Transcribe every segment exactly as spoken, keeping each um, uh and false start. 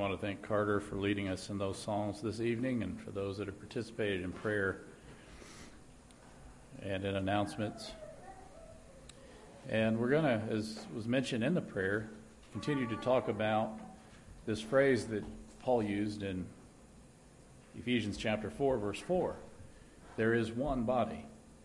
want to thank Carter for leading us in those songs this evening, and for those that have participated in prayer and in announcements. And we're going to, as was mentioned in the prayer, continue to talk about this phrase that Paul used in Ephesians chapter four, verse four. There is one body.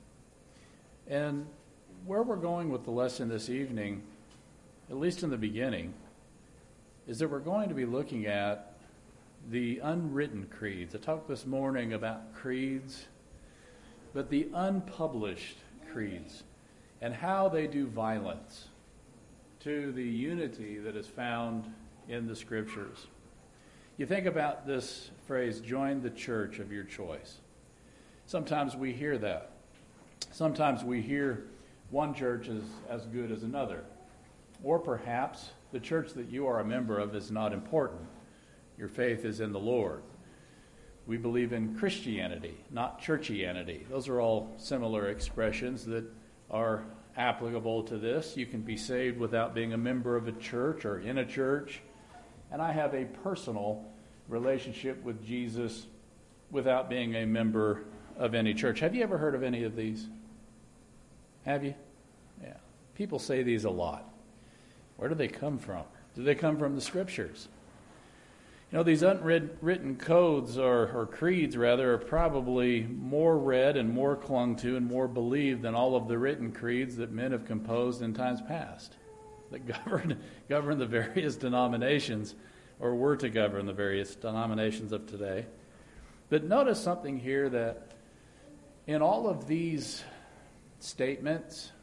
And where we're going with the lesson this evening, at least in the beginning, is that we're going to be looking at the unwritten creeds. I talked this morning about creeds, but the unpublished creeds and how they do violence to the unity that is found in the Scriptures. You think about this phrase, join the church of your choice. Sometimes we hear that. Sometimes we hear one church is as good as another. Or perhaps the church that you are a member of is not important. Your faith is in the Lord. We believe in Christianity, not churchianity. Those are all similar expressions that are applicable to this. You can be saved without being a member of a church or in a church. And I have a personal relationship with Jesus without being a member of any church. Have you ever heard of any of these? Have you? Yeah. People say these a lot. Where do they come from? Do they come from the Scriptures? You know, these unwritten codes, or, or creeds rather, are probably more read and more clung to and more believed than all of the written creeds that men have composed in times past, that govern, govern the various denominations, or were to govern the various denominations of today. But notice something here, that in all of these statements,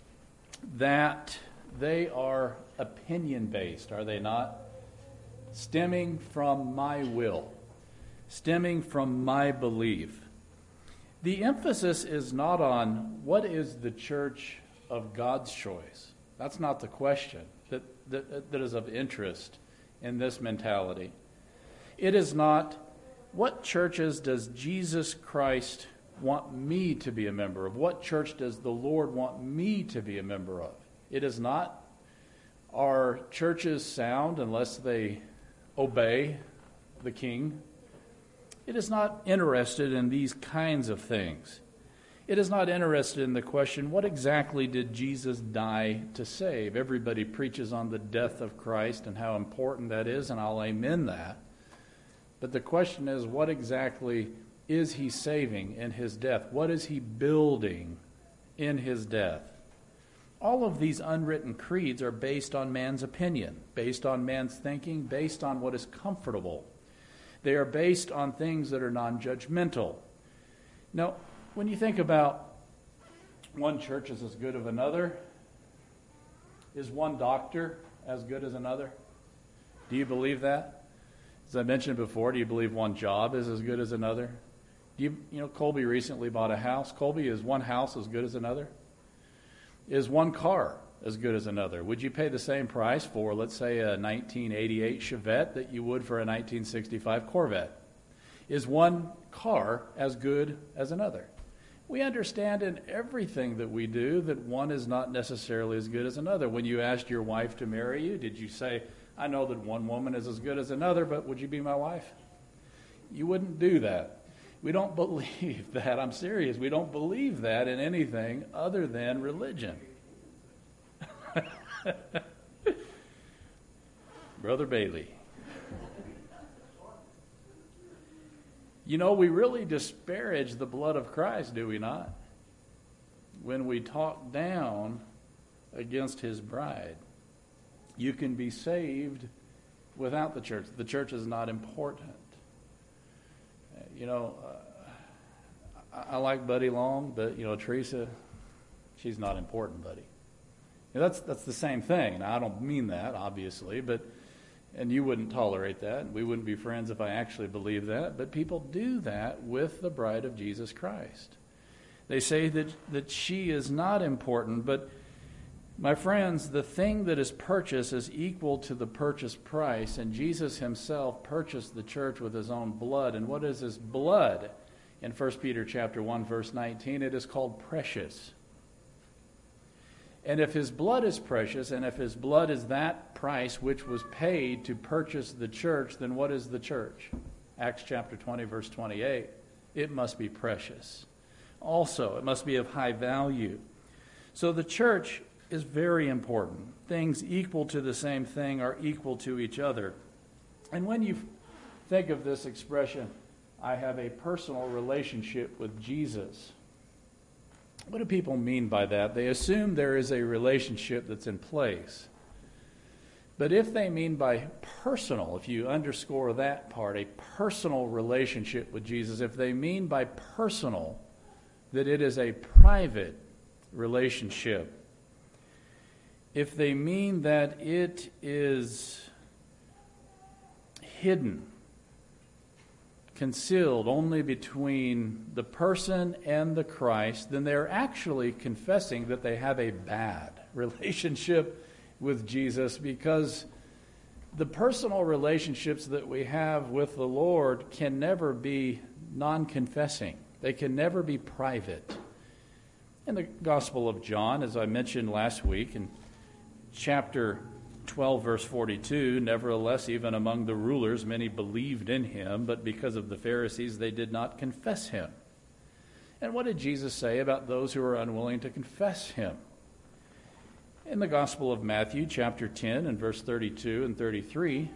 that they are opinion-based, are they not? Stemming from my will, stemming from my belief. The emphasis is not on what is the church of God's choice. That's not the question that, that, that is of interest in this mentality. It is not, what churches does Jesus Christ want me to be a member of? What church does the Lord want me to be a member of? It is not, are churches sound unless they obey the King? It is not interested in these kinds of things. It is not interested in the question, what exactly did Jesus die to save? Everybody preaches on the death of Christ and how important that is, and I'll amen that. But the question is, what exactly is he saving in his death? What is he building in his death? All of these unwritten creeds are based on man's opinion, based on man's thinking, based on what is comfortable. They are based on things that are non-judgmental. Now, when you think about one church is as good as another, is one doctor as good as another? Do you believe that? As I mentioned before, do you believe one job is as good as another? Do you, you know, Colby recently bought a house. Colby, is one house as good as another? Is one car as good as another? Would you pay the same price for, let's say, a nineteen eighty-eight Chevette that you would for a nineteen sixty-five Corvette? Is one car as good as another? We understand in everything that we do that one is not necessarily as good as another. When you asked your wife to marry you, did you say, I know that one woman is as good as another, but would you be my wife? You wouldn't do that. We don't believe that. I'm serious. We don't believe that in anything other than religion. Brother Bailey. You know, we really disparage the blood of Christ, do we not? When we talk down against his bride. You can be saved without the church. The church is not important. You know, uh, I, I like Buddy Long, but, you know, Teresa, she's not important, buddy. You know, that's that's the same thing. Now, I don't mean that, obviously, but, and you wouldn't tolerate that. We wouldn't be friends if I actually believed that. But people do that with the bride of Jesus Christ. They say that, that she is not important, but my friends, the thing that is purchased is equal to the purchase price, and Jesus himself purchased the church with his own blood. And what is his blood? In First Peter chapter one, verse nineteen, it is called precious. And if his blood is precious, and if his blood is that price which was paid to purchase the church, then what is the church? Acts chapter twenty, verse twenty-eight. It must be precious. Also, it must be of high value. So the church is very important. Things equal to the same thing are equal to each other. And when you think of this expression, I have a personal relationship with Jesus, what do people mean by that? They assume there is a relationship that's in place. But if they mean by personal, if you underscore that part, a personal relationship with Jesus, if they mean by personal that it is a private relationship, if they mean that it is hidden, concealed only between the person and the Christ, then they're actually confessing that they have a bad relationship with Jesus, because the personal relationships that we have with the Lord can never be non-confessing. They can never be private. In the Gospel of John, as I mentioned last week, in chapter twelve, verse forty-two, nevertheless, even among the rulers, many believed in him, but because of the Pharisees, they did not confess him. And what did Jesus say about those who are unwilling to confess him? In the Gospel of Matthew, chapter ten, and verse thirty-two and thirty-three,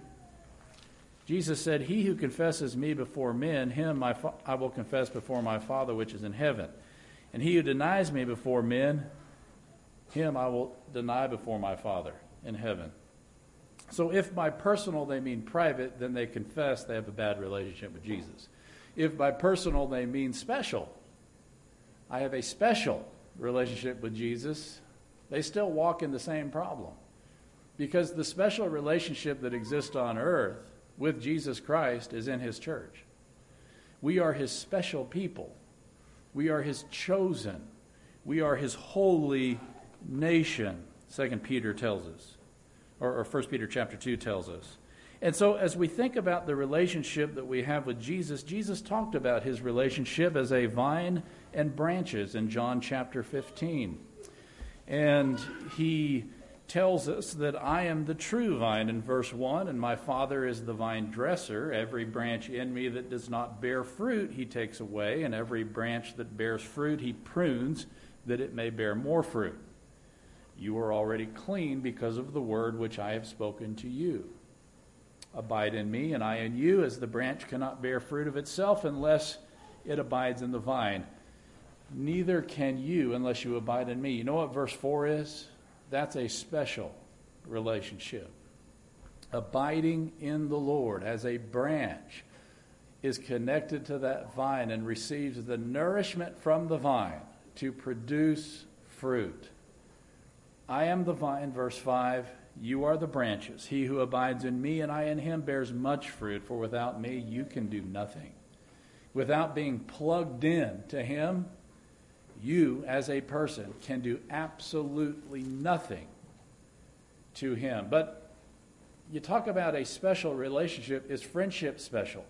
Jesus said, he who confesses me before men, him I, fa- I will confess before my Father which is in heaven. And he who denies me before men, him I will deny before my Father in heaven. So if by personal they mean private, then they confess they have a bad relationship with Jesus. If by personal they mean special, I have a special relationship with Jesus, they still walk in the same problem. Because the special relationship that exists on earth with Jesus Christ is in his church. We are his special people. We are his chosen. We are his holy nation, Second Peter tells us, or, or First Peter chapter two tells us. And so as we think about the relationship that we have with Jesus, Jesus talked about his relationship as a vine and branches in John chapter fifteen. And he tells us that I am the true vine in verse one, and my Father is the vine dresser. Every branch in me that does not bear fruit he takes away, and every branch that bears fruit he prunes, that it may bear more fruit. You are already clean because of the word which I have spoken to you. Abide in me, and I in you, as the branch cannot bear fruit of itself unless it abides in the vine. Neither can you unless you abide in me. You know what verse four is? That's a special relationship. Abiding in the Lord as a branch is connected to that vine and receives the nourishment from the vine to produce fruit. I am the vine, verse five. You are the branches. He who abides in me and I in him bears much fruit, for without me you can do nothing. Without being plugged in to him, you as a person can do absolutely nothing to him. But you talk about a special relationship. Is friendship special?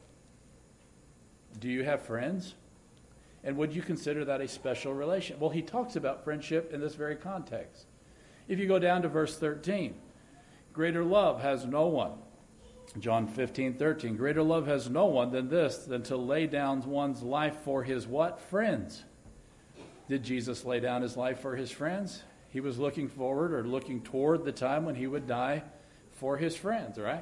Do you have friends? And would you consider that a special relationship? Well, he talks about friendship in this very context. If you go down to verse thirteen, greater love has no one. John fifteen, thirteen, greater love has no one than this, than to lay down one's life for his what? Friends. Did Jesus lay down his life for his friends? He was looking forward or looking toward the time when he would die for his friends, right?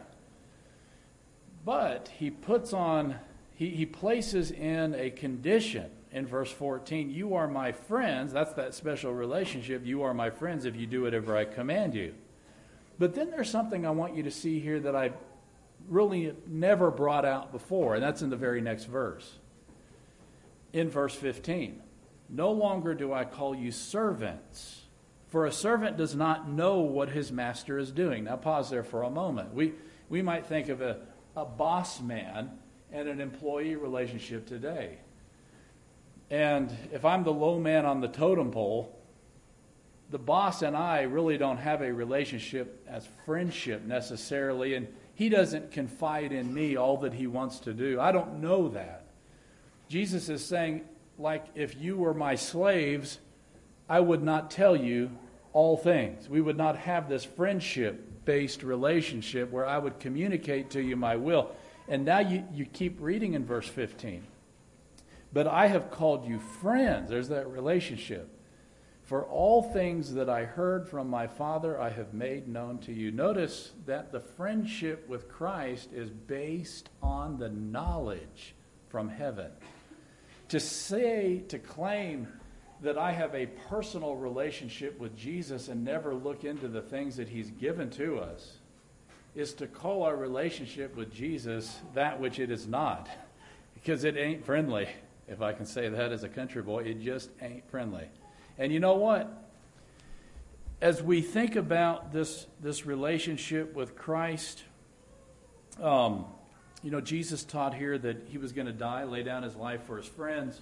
But he puts on, he, he places in a condition in verse fourteen, you are my friends. That's that special relationship. You are my friends if you do whatever I command you. But then there's something I want you to see here that I really never brought out before, and that's in the very next verse. In verse fifteen, no longer do I call you servants, for a servant does not know what his master is doing. Now pause there for a moment. We we might think of a, a boss man and an employee relationship today. And if I'm the low man on the totem pole, the boss and I really don't have a relationship as friendship necessarily, and he doesn't confide in me all that he wants to do. I don't know that. Jesus is saying, like, if you were my slaves, I would not tell you all things. We would not have this friendship-based relationship where I would communicate to you my will. And now you, you keep reading in verse fifteen. But I have called you friends. There's that relationship. For all things that I heard from my Father I have made known to you. Notice that the friendship with Christ is based on the knowledge from heaven. To say, to claim that I have a personal relationship with Jesus and never look into the things that he's given to us is to call our relationship with Jesus that which it is not. Because it ain't friendly. If I can say that as a country boy, it just ain't friendly. And you know what? As we think about this, this relationship with Christ, um, you know, Jesus taught here that he was going to die, lay down his life for his friends.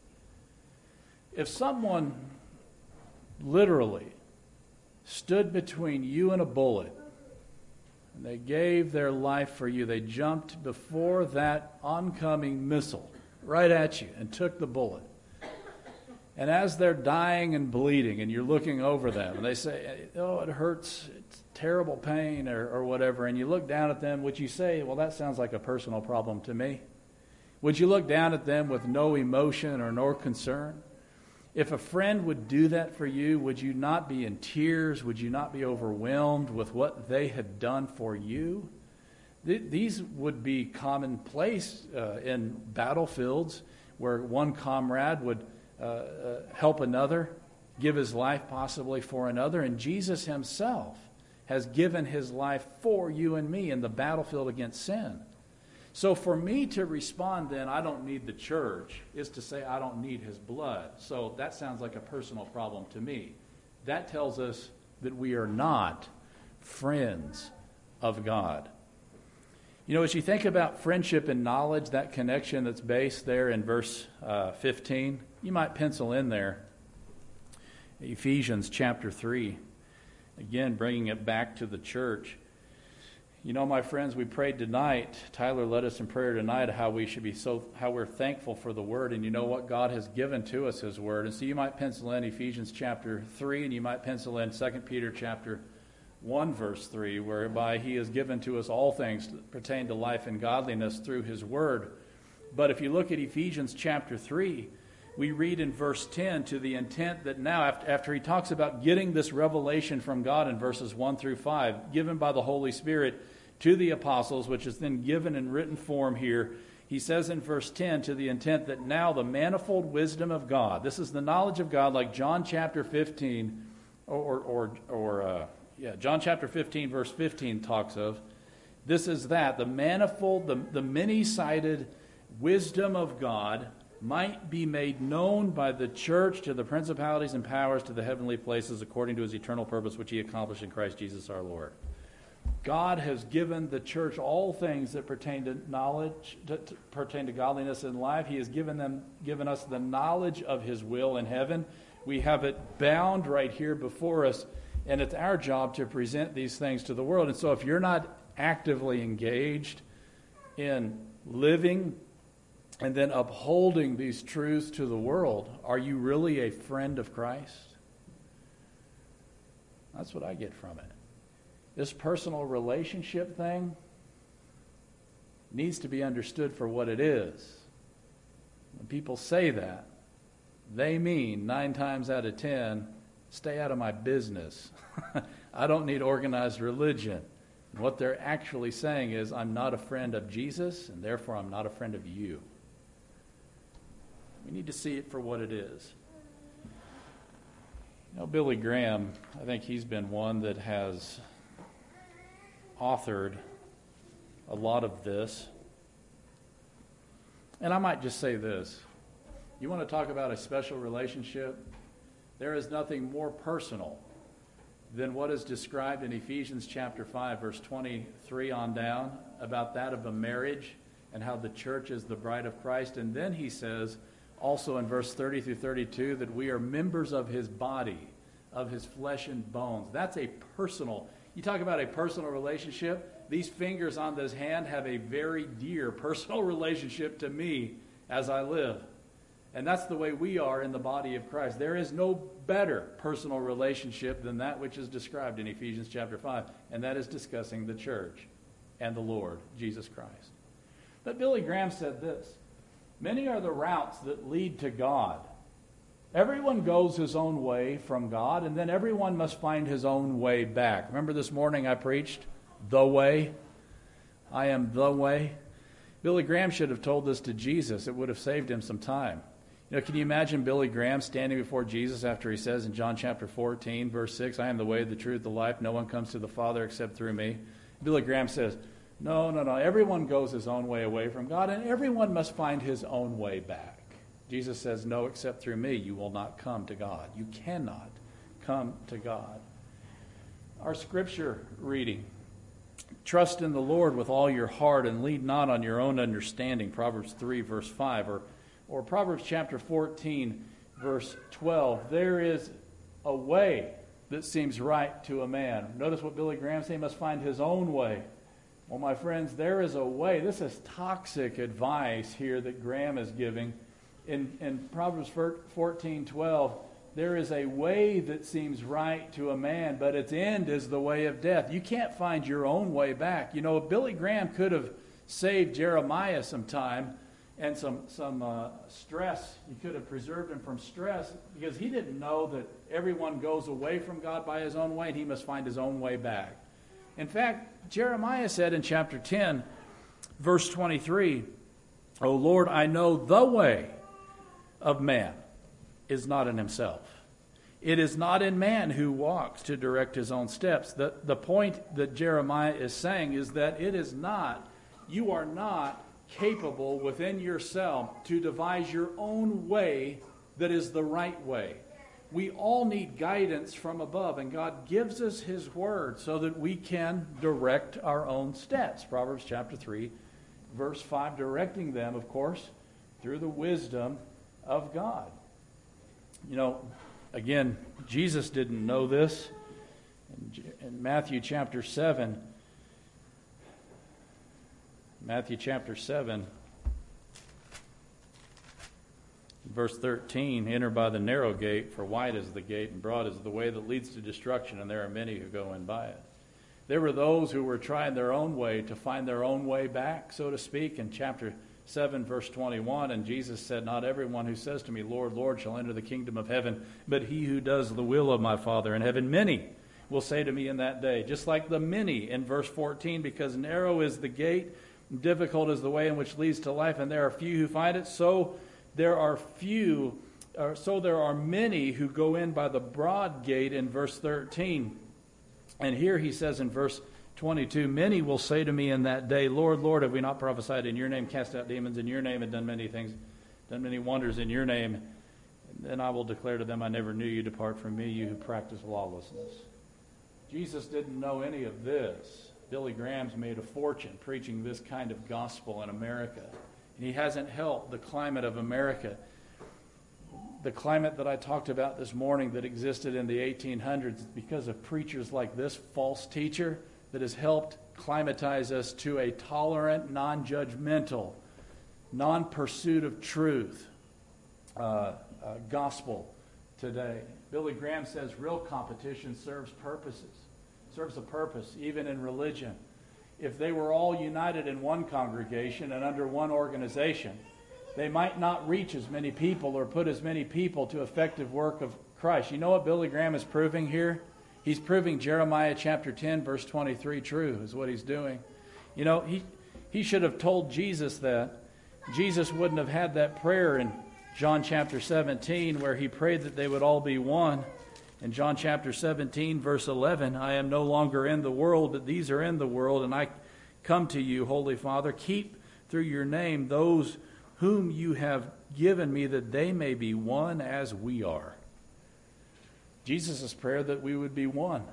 If someone literally stood between you and a bullet, and they gave their life for you, they jumped before that oncoming missile right at you and took the bullet. And as they're dying and bleeding, and you're looking over them, and they say, oh, it hurts, it's terrible pain, or, or whatever, and you look down at them, would you say, well, that sounds like a personal problem to me? Would you look down at them with no emotion or no concern? If a friend would do that for you, would you not be in tears? Would you not be overwhelmed with what they had done for you? Th- these would be commonplace uh, in battlefields where one comrade would uh, uh, help another, give his life possibly for another. And Jesus himself has given his life for you and me in the battlefield against sin. So for me to respond then, I don't need the church, is to say I don't need his blood. So that sounds like a personal problem to me. That tells us that we are not friends of God. You know, as you think about friendship and knowledge, that connection that's based there in verse uh, fifteen, you might pencil in there Ephesians chapter three. Again, bringing it back to the church. You know, my friends, we prayed tonight. Tyler led us in prayer tonight how we should be so, how we're thankful for the Word. And you know what? God has given to us His Word. And so you might pencil in Ephesians chapter three, and you might pencil in Second Peter chapter one, verse three, whereby He has given to us all things that pertain to life and godliness through His Word. But if you look at Ephesians chapter three, we read in verse ten to the intent that now, after, after he talks about getting this revelation from God in verses one through five, given by the Holy Spirit to the apostles, which is then given in written form here, he says in verse ten to the intent that now the manifold wisdom of God, this is the knowledge of God like John chapter fifteen, or, or, or uh, yeah, John chapter fifteen, verse fifteen talks of, this is that, the manifold, the, the many-sided wisdom of God might be made known by the church to the principalities and powers to the heavenly places according to his eternal purpose which he accomplished in Christ Jesus our Lord. God has given the church all things that pertain to knowledge, to, to pertain to godliness in life. He has given them, given us the knowledge of his will in heaven. We have it bound right here before us, and it's our job to present these things to the world. And so if you're not actively engaged in living and then upholding these truths to the world, are you really a friend of Christ? That's what I get from it. This personal relationship thing needs to be understood for what it is. When people say that, they mean nine times out of ten, stay out of my business. I don't need organized religion. And what they're actually saying is, I'm not a friend of Jesus, and therefore I'm not a friend of you. We need to see it for what it is. You know, Billy Graham, I think he's been one that has authored a lot of this. And I might just say this. You want to talk about a special relationship? There is nothing more personal than what is described in Ephesians chapter five, verse twenty-three on down, about that of a marriage and how the church is the bride of Christ. And then he says, also in verse thirty through thirty-two, that we are members of his body, of his flesh and bones. That's a personal, you talk about a personal relationship, these fingers on this hand have a very dear personal relationship to me as I live. And that's the way we are in the body of Christ. There is no better personal relationship than that which is described in Ephesians chapter five, and that is discussing the church and the Lord, Jesus Christ. But Billy Graham said this: many are the routes that lead to God. Everyone goes his own way from God, and then everyone must find his own way back. Remember this morning I preached the way? I am the way. Billy Graham should have told this to Jesus. It would have saved him some time. You know, can you imagine Billy Graham standing before Jesus after he says in John chapter fourteen, verse six, I am the way, the truth, the life. No one comes to the Father except through me. Billy Graham says, no, no, no. Everyone goes his own way away from God, and everyone must find his own way back. Jesus says, no, except through me, you will not come to God. You cannot come to God. Our scripture reading: trust in the Lord with all your heart and lean not on your own understanding, Proverbs three, verse five, or, or Proverbs chapter fourteen, verse twelve. There is a way that seems right to a man. Notice what Billy Graham said, he must find his own way. Well, my friends, there is a way. This is toxic advice here that Graham is giving. In, in Proverbs fourteen twelve, there is a way that seems right to a man, but its end is the way of death. You can't find your own way back. You know, Billy Graham could have saved Jeremiah some time and some, some uh, stress. He could have preserved him from stress, because he didn't know that everyone goes away from God by his own way, and he must find his own way back. In fact, Jeremiah said in chapter ten, verse twenty-three, O Lord, I know the way of man is not in himself. It is not in man who walks to direct his own steps. The, the point that Jeremiah is saying is that it is not, you are not capable within yourself to devise your own way that is the right way. We all need guidance from above, and God gives us his word so that we can direct our own steps. Proverbs chapter three, verse five, directing them, of course, through the wisdom of God. You know, again, Jesus didn't know this. In Matthew chapter seven, Matthew chapter seven, verse thirteen, enter by the narrow gate, for wide is the gate and broad is the way that leads to destruction, and there are many who go in by it. There were those who were trying their own way to find their own way back, so to speak, in chapter seven, verse twenty-one, and Jesus said, not everyone who says to me, Lord, Lord, shall enter the kingdom of heaven, but he who does the will of my Father in heaven. Many will say to me in that day, just like the many in verse fourteen, because narrow is the gate, difficult is the way in which leads to life, and there are few who find it, so there are few, or so there are many who go in by the broad gate in verse thirteen. And here he says in verse twenty-two, many will say to me in that day, Lord, Lord, have we not prophesied in your name, cast out demons in your name, and done many things, done many wonders in your name? And then I will declare to them, I never knew you. Depart from me, you who practice lawlessness. Jesus didn't know any of this. Billy Graham's made a fortune preaching this kind of gospel in America. And he hasn't helped the climate of America. The climate that I talked about this morning that existed in the eighteen hundreds because of preachers like this false teacher that has helped climatize us to a tolerant, non-judgmental, non-pursuit of truth uh, uh, gospel today. Billy Graham says real competition serves purposes, serves a purpose, even in religion. If they were all united in one congregation and under one organization, they might not reach as many people or put as many people to effective work of Christ. You know what Billy Graham is proving here? He's proving Jeremiah chapter ten, verse twenty-three true, is what he's doing. You know, he, he should have told Jesus that. Jesus wouldn't have had that prayer in John chapter seventeen where he prayed that they would all be one. In John chapter seventeen, verse eleven, I am no longer in the world, but these are in the world, and I come to you, Holy Father. Keep through your name those whom you have given me, that they may be one as we are. Jesus' prayer that we would be one.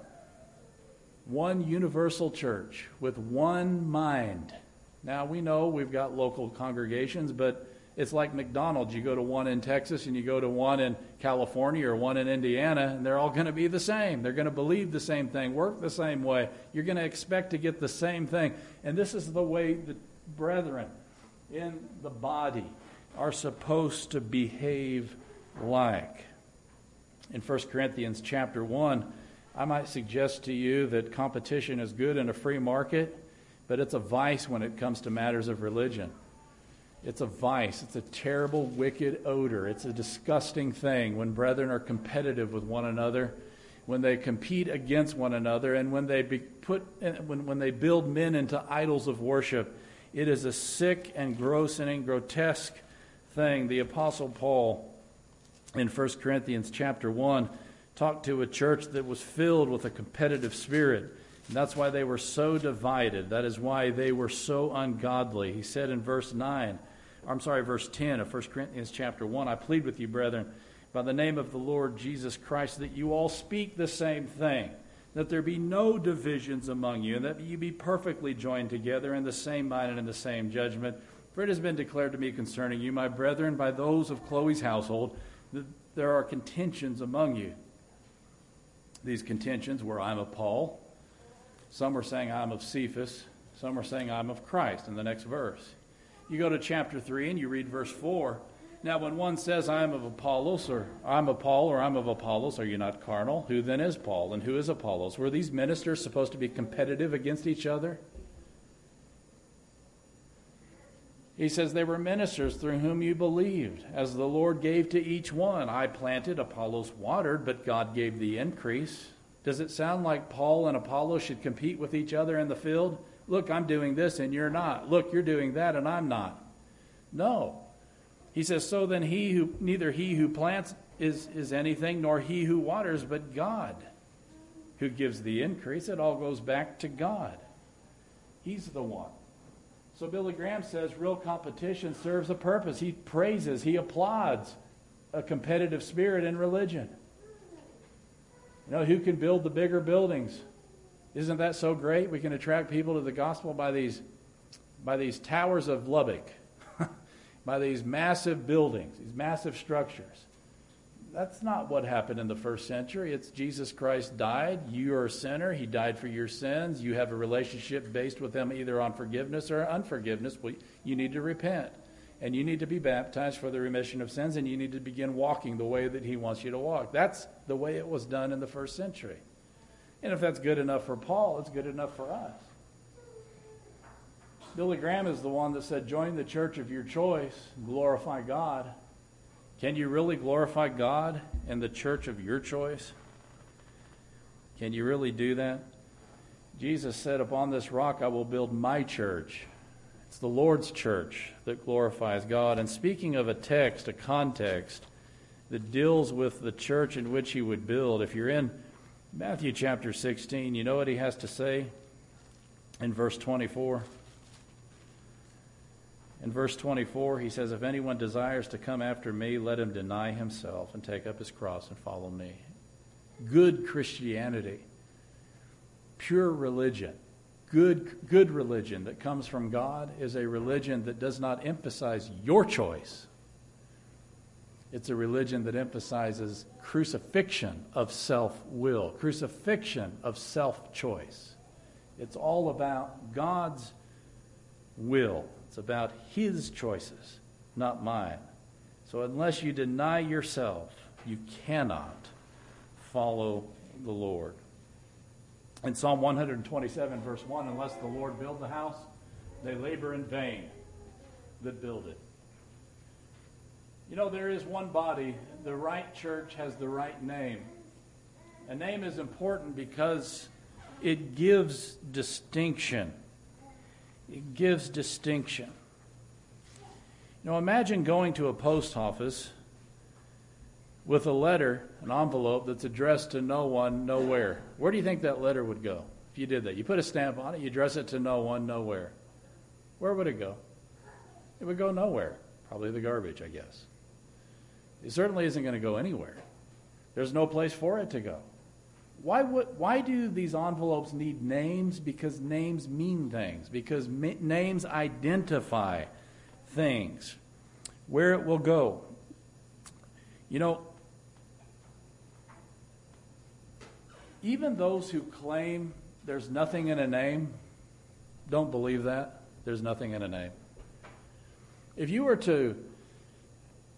One universal church with one mind. Now, we know we've got local congregations, but it's like McDonald's. You go to one in Texas and you go to one in California or one in Indiana, and they're all going to be the same. They're going to believe the same thing, work the same way. You're going to expect to get the same thing. And this is the way that brethren in the body are supposed to behave like. In First Corinthians chapter one, I might suggest to you that competition is good in a free market, but it's a vice when it comes to matters of religion. It's a vice. It's a terrible, wicked odor. It's a disgusting thing when brethren are competitive with one another, when they compete against one another, and when they be put when, when they build men into idols of worship. It is a sick and gross and grotesque thing. The Apostle Paul in First Corinthians chapter one talked to a church that was filled with a competitive spirit. And that's why they were so divided. That is why they were so ungodly. He said in verse nine, I'm sorry, verse ten of First Corinthians chapter one, I plead with you, brethren, by the name of the Lord Jesus Christ, that you all speak the same thing, that there be no divisions among you, and that you be perfectly joined together in the same mind and in the same judgment. For it has been declared to me concerning you, my brethren, by those of Chloe's household, that there are contentions among you. These contentions were, I'm of Paul. Some were saying, I'm of Cephas. Some were saying, I'm of Christ, in the next verse. You go to chapter three and you read verse four. Now, when one says, I am of Apollos, or I'm of Paul, or I'm of Apollos, are you not carnal? Who then is Paul, and who is Apollos? Were these ministers supposed to be competitive against each other? He says, they were ministers through whom you believed, as the Lord gave to each one. I planted, Apollos watered, but God gave the increase. Does it sound like Paul and Apollos should compete with each other in the field? Look, I'm doing this and you're not. Look, you're doing that and I'm not. No. He says, so then he who neither he who plants is, is anything, nor he who waters, but God who gives the increase. It all goes back to God. He's the one. So Billy Graham says real competition serves a purpose. He praises, he applauds a competitive spirit in religion. You know, who can build the bigger buildings? Isn't that so great? We can attract people to the gospel by these, by these towers of Lubbock. By these massive buildings, these massive structures. That's not what happened in the first century. It's Jesus Christ died. You are a sinner. He died for your sins. You have a relationship based with him either on forgiveness or unforgiveness. Well, you need to repent. And you need to be baptized for the remission of sins. And you need to begin walking the way that he wants you to walk. That's the way it was done in the first century. And if that's good enough for Paul, it's good enough for us. Billy Graham is the one that said, join the church of your choice, glorify God. Can you really glorify God in the church of your choice? Can you really do that? Jesus said, upon this rock I will build my church. It's the Lord's church that glorifies God. And speaking of a text, a context that deals with the church in which he would build, if you're in Matthew chapter sixteen, you know what he has to say in verse twenty-four? In verse twenty-four, he says, if anyone desires to come after me, let him deny himself and take up his cross and follow me. Good Christianity, pure religion, good, good religion that comes from God is a religion that does not emphasize your choice. It's a religion that emphasizes crucifixion of self-will, crucifixion of self-choice. It's all about God's will. It's about his choices, not mine. So unless you deny yourself, you cannot follow the Lord. In Psalm one twenty-seven, verse one, unless the Lord build the house, they labor in vain that build it. You know, there is one body. The right church has the right name. A name is important because it gives distinction. It gives distinction. You know, imagine going to a post office with a letter, an envelope that's addressed to no one, nowhere. Where do you think that letter would go if you did that? You put a stamp on it, you address it to no one, nowhere. Where would it go? It would go nowhere. Probably the garbage, I guess. It certainly isn't going to go anywhere. There's no place for it to go. Why would, why do these envelopes need names? Because names mean things. Because ma- names identify things. Where it will go. You know, even those who claim there's nothing in a name don't believe that. There's nothing in a name. If you were to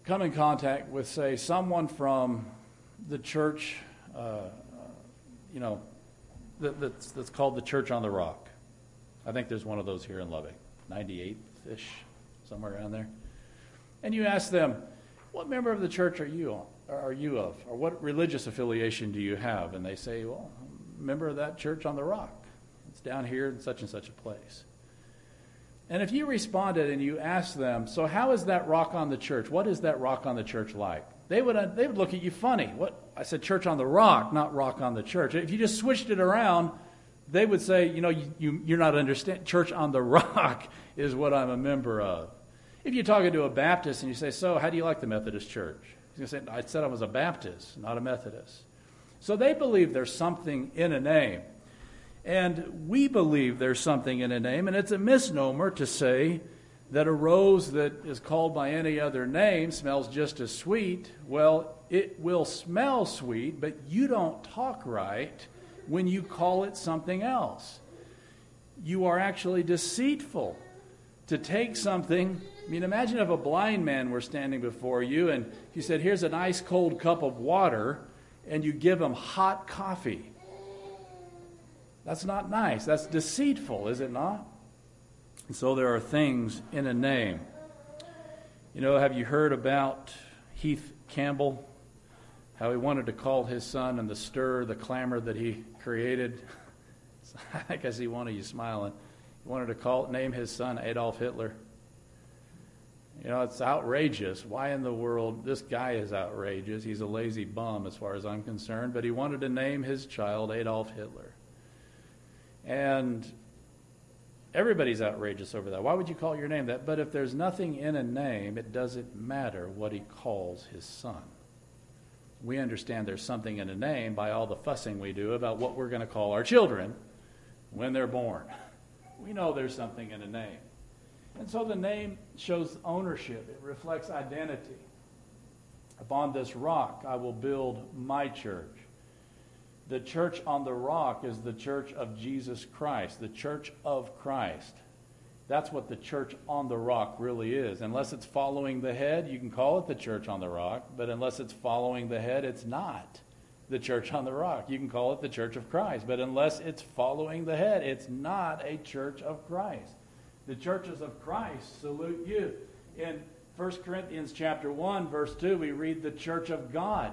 come in contact with, say, someone from the church, uh, you know, that, that's, that's called the Church on the Rock. I think there's one of those here in Lubbock, ninety-eighth-ish, somewhere around there. And you ask them, what member of the church are you on, are you of? Or what religious affiliation do you have? And they say, well, I'm a member of that Church on the Rock. It's down here in such and such a place. And if you responded and you asked them, so how is that rock on the church? What is that rock on the church like? They would uh, they would look at you funny. What? I said church on the rock, not rock on the church. If you just switched it around, they would say, you know, you, you, you're not understanding. Church on the rock is what I'm a member of. If you're talking to a Baptist and you say, so how do you like the Methodist Church? He's going to say, I said I was a Baptist, not a Methodist. So they believe there's something in a name. And we believe there's something in a name, and it's a misnomer to say that a rose that is called by any other name smells just as sweet. Well, it will smell sweet, but you don't talk right when you call it something else. You are actually deceitful to take something. I mean, imagine if a blind man were standing before you and you said, here's an ice cold cup of water, and you give him hot coffee. That's not nice. That's deceitful, is it not? And so there are things in a name. You know, have you heard about Heath Campbell? How he wanted to call his son and the stir, the clamor that he created. I can see one of you smiling. He wanted to call, name his son Adolf Hitler. You know, it's outrageous. Why in the world? This guy is outrageous. He's a lazy bum as far as I'm concerned. But he wanted to name his child Adolf Hitler. And everybody's outrageous over that. Why would you call your name that? But if there's nothing in a name, it doesn't matter what he calls his son. We understand there's something in a name by all the fussing we do about what we're going to call our children when they're born. We know there's something in a name. And so the name shows ownership. It reflects identity. Upon this rock I will build my church. The church on the rock is the church of Jesus Christ, the church of Christ. That's what the church on the rock really is. Unless it's following the head, you can call it the church on the rock, but unless it's following the head, it's not the church on the rock. You can call it the church of Christ, but unless it's following the head, it's not a church of Christ. The churches of Christ salute you. In First Corinthians chapter one, verse two, we read the church of God.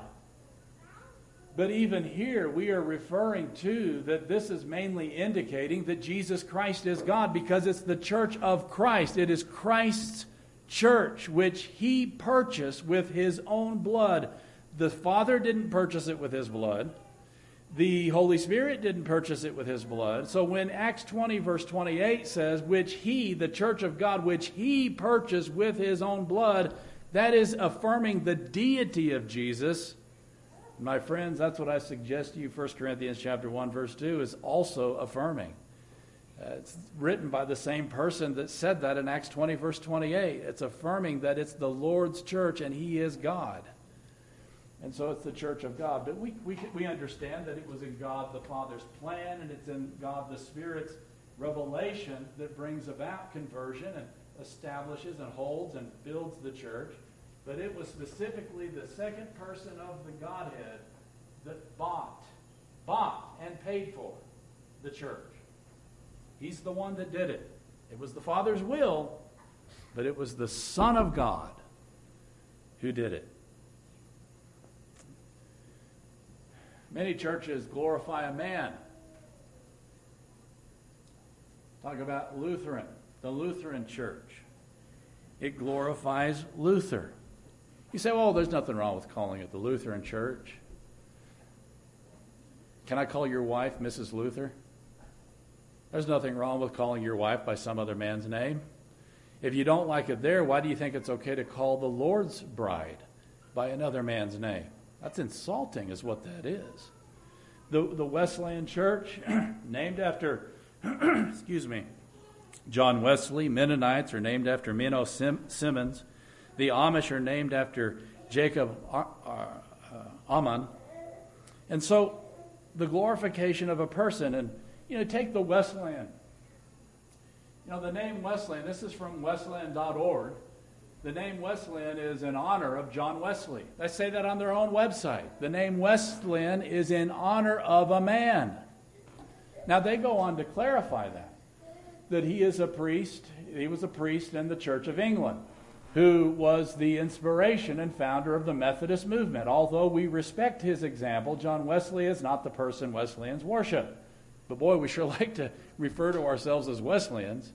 But even here, we are referring to that this is mainly indicating that Jesus Christ is God because it's the church of Christ. It is Christ's church, which he purchased with his own blood. The Father didn't purchase it with his blood. The Holy Spirit didn't purchase it with his blood. So when Acts twenty, verse twenty-eight says, which he, the church of God, which he purchased with his own blood, that is affirming the deity of Jesus. My friends, that's what I suggest to you. First Corinthians chapter one, verse two is also affirming. Uh, it's written by the same person that said that in Acts twenty, verse twenty-eight. It's affirming that it's the Lord's church and he is God. And so it's the church of God. But we, we, we understand that it was in God the Father's plan and it's in God the Spirit's revelation that brings about conversion and establishes and holds and builds the church. But it was specifically the second person of the Godhead that bought, bought and paid for the church. He's the one that did it. It was the Father's will, but it was the Son of God who did it. Many churches glorify a man. Talk about Lutheran, the Lutheran church. It glorifies Luther. You say, well, there's nothing wrong with calling it the Lutheran church. Can I call your wife Missus Luther? There's nothing wrong with calling your wife by some other man's name. If you don't like it there, why do you think it's okay to call the Lord's bride by another man's name? That's insulting is what that is. The, the Wesleyan church, named after, excuse me, John Wesley. Mennonites are named after Menno Sim- Simmons. The Amish are named after Jacob uh, uh, Ammon. And so the glorification of a person, and, you know, take the Wesleyan. You know, the name Wesleyan, this is from Wesleyan dot org. The name Wesleyan is in honor of John Wesley. They say that on their own website. The name Wesleyan is in honor of a man. Now they go on to clarify that, that he is a priest, he was a priest in the Church of England, who was the inspiration and founder of the Methodist movement. Although we respect his example, John Wesley is not the person Wesleyans worship. But boy, we sure like to refer to ourselves as Wesleyans.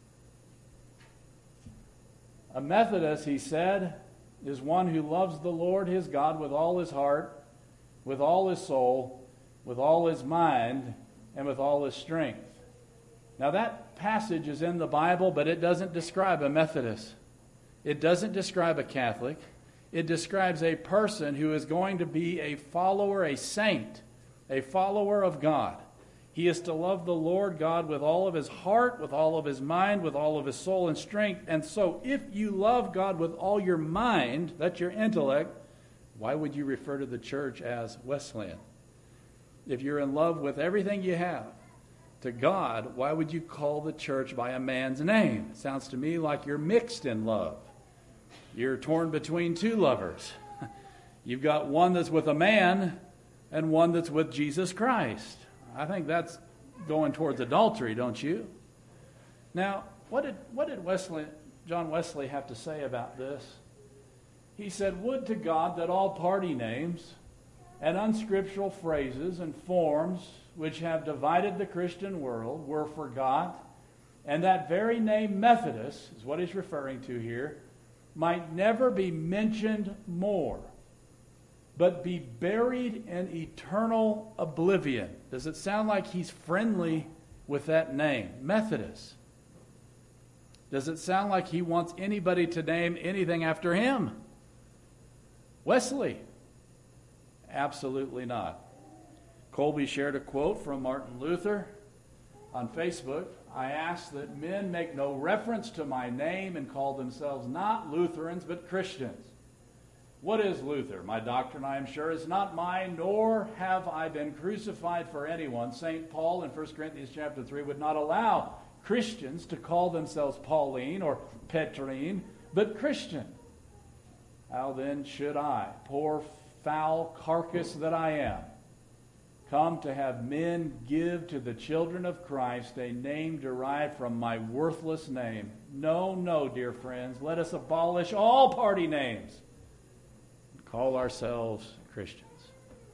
A Methodist, he said, is one who loves the Lord his God with all his heart, with all his soul, with all his mind, and with all his strength. Now that passage is in the Bible, but it doesn't describe a Methodist. It doesn't describe a Catholic. It describes a person who is going to be a follower, a saint, a follower of God. He is to love the Lord God with all of his heart, with all of his mind, with all of his soul and strength. And so if you love God with all your mind, that's your intellect, why would you refer to the church as Wesleyan? If you're in love with everything you have to God, why would you call the church by a man's name? It sounds to me like you're mixed in love. You're torn between two lovers. You've got one that's with a man and one that's with Jesus Christ. I think that's going towards adultery, don't you? Now, what did what did Wesley, John Wesley have to say about this? He said, "Would to God that all party names and unscriptural phrases and forms which have divided the Christian world were forgot, and that very name Methodist," is what he's referring to here, "might never be mentioned more, but be buried in eternal oblivion." Does it sound like he's friendly with that name, Methodist? Does it sound like he wants anybody to name anything after him? Wesley? Absolutely not. Colby shared a quote from Martin Luther on Facebook. "I ask that men make no reference to my name and call themselves not Lutherans but Christians. What is Luther? My doctrine, I am sure, is not mine, nor have I been crucified for anyone." Saint Paul in First Corinthians chapter three would not allow Christians to call themselves Pauline or Petrine, but Christian. How then should I, poor foul carcass that I am, come to have men give to the children of Christ a name derived from my worthless name? No, no, dear friends, let us abolish all party names. Call ourselves Christians.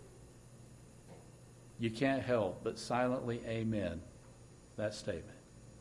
You can't help but silently amen that statement.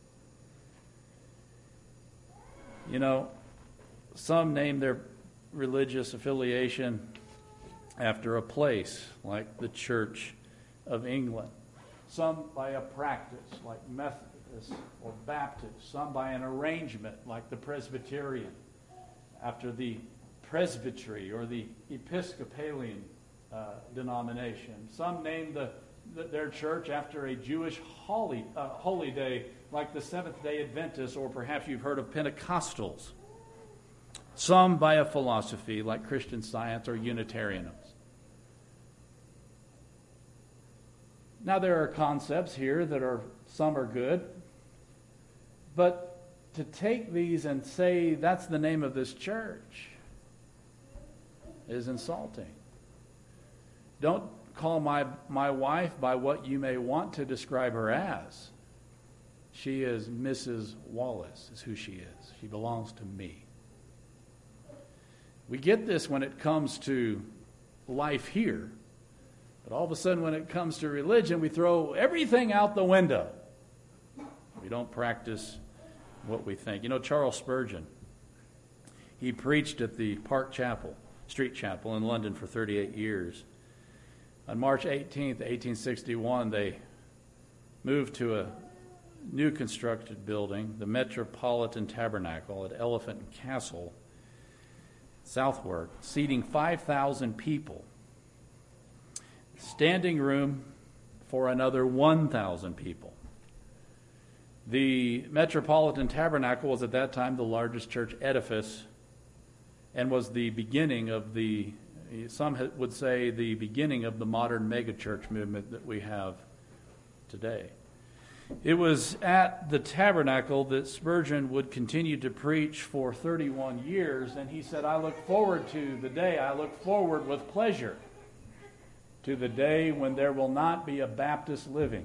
You know, some name their religious affiliation after a place, like the Church of England. Some by a practice, like Methodist or Baptist. Some by an arrangement, like the Presbyterian, after the Presbytery or the Episcopalian uh, denomination. Some name the, the, their church after a Jewish holy, uh, holy day, like the Seventh-day Adventists, or perhaps you've heard of Pentecostals. Some by a philosophy, like Christian Science or Unitarianism. Now there are concepts here that are, some are good, but to take these and say that's the name of this church is insulting. Don't call my, my wife by what you may want to describe her as. She is Missus Wallace, is who she is. She belongs to me. We get this when it comes to life here. But all of a sudden when it comes to religion, we throw everything out the window. We don't practice what we think. You know, Charles Spurgeon, he preached at the Park Chapel, Street Chapel in London for thirty-eight years. On March eighteenth, eighteen sixty-one, they moved to a new constructed building, the Metropolitan Tabernacle at Elephant and Castle, Southwark, seating five thousand people. Standing room for another one thousand people. The Metropolitan Tabernacle was at that time the largest church edifice and was the beginning of the, some would say, the beginning of the modern megachurch movement that we have today. It was at the tabernacle that Spurgeon would continue to preach for thirty-one years, and he said, I look forward to the day, I look forward with pleasure to the day when there will not be a Baptist living.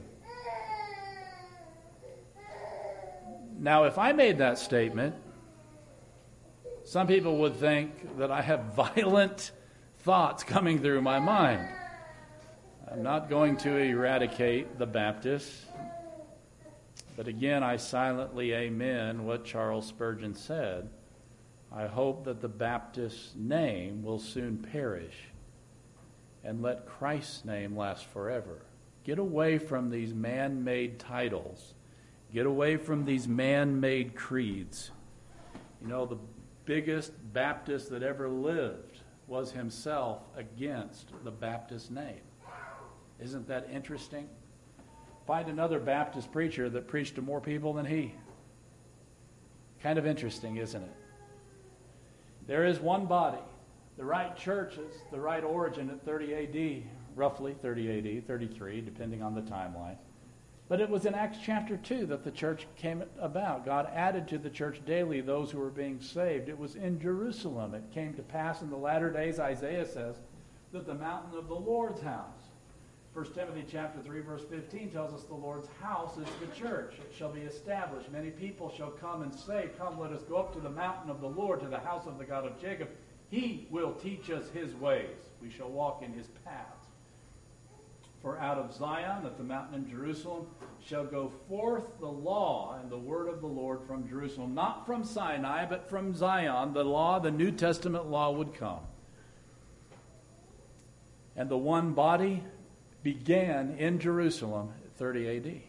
Now, if I made that statement, some people would think that I have violent thoughts coming through my mind. I'm not going to eradicate the Baptists, but again, I silently amen what Charles Spurgeon said. I hope that the Baptist name will soon perish, and let Christ's name last forever. Get away from these man-made titles. Get away from these man-made creeds. You know, the biggest Baptist that ever lived was himself against the Baptist name. Isn't that interesting? Find another Baptist preacher that preached to more people than he. Kind of interesting, isn't it? There is one body. The right church is the right origin at thirty A D, roughly thirty A D, thirty-three, depending on the timeline. But it was in Acts chapter two that the church came about. God added to the church daily those who were being saved. It was in Jerusalem. It came to pass in the latter days, Isaiah says, that the mountain of the Lord's house. First Timothy chapter three, verse fifteen tells us the Lord's house is the church. It shall be established. Many people shall come and say, come, let us go up to the mountain of the Lord, to the house of the God of Jacob. He will teach us his ways. We shall walk in his paths. For out of Zion, at the mountain in Jerusalem, shall go forth the law and the word of the Lord from Jerusalem. Not from Sinai, but from Zion. The law, the New Testament law would come. And the one body began in Jerusalem at thirty A D.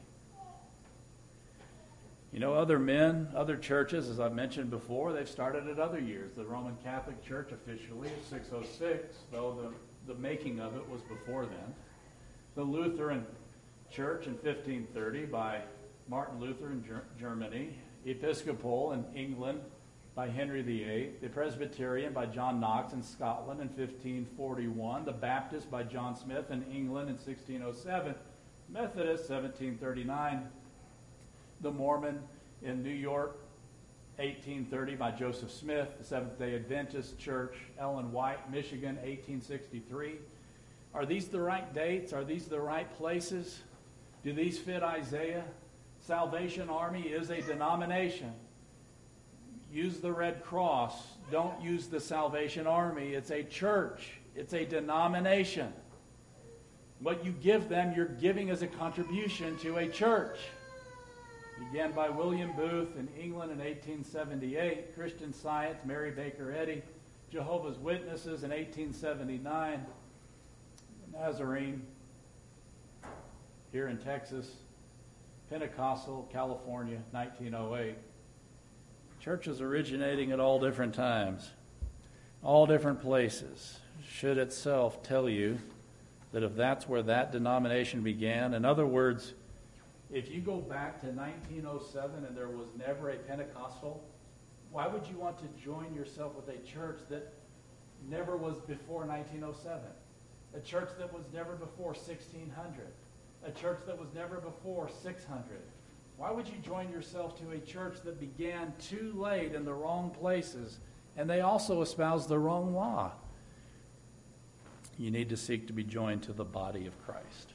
You know, other men, other churches, as I've mentioned before, they've started at other years. The Roman Catholic Church officially is six oh six, though the, the making of it was before then. The Lutheran Church in fifteen thirty by Martin Luther in Ger- Germany. Episcopal in England by Henry the Eighth. The Presbyterian by John Knox in Scotland in fifteen forty-one. The Baptist by John Smith in England in sixteen oh seven. Methodist, seventeen thirty-nine. The Mormon in New York, eighteen thirty by Joseph Smith. The Seventh-day Adventist Church, Ellen White, Michigan, eighteen sixty-three. Are these the right dates? Are these the right places? Do these fit Isaiah? Salvation Army is a denomination. Use the Red Cross. Don't use the Salvation Army. It's a church. It's a denomination. What you give them, you're giving as a contribution to a church. Began by William Booth in England in eighteen seventy-eight. Christian Science, Mary Baker Eddy. Jehovah's Witnesses in eighteen seventy-nine. Nazarene here in Texas. Pentecostal, California, nineteen oh eight. Churches originating at all different times, all different places, should itself tell you that if that's where that denomination began, in other words, if you go back to nineteen oh seven and there was never a Pentecostal, why would you want to join yourself with a church that never was before nineteen oh seven? A church that was never before sixteen hundred. A church that was never before six hundred. Why would you join yourself to a church that began too late in the wrong places, and they also espouse the wrong law? You need to seek to be joined to the body of Christ.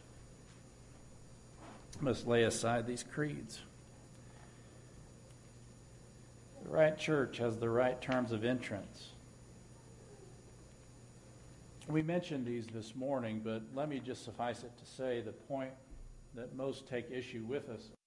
You must lay aside these creeds. The right church has the right terms of entrance. We mentioned these this morning, but let me just suffice it to say the point that most take issue with us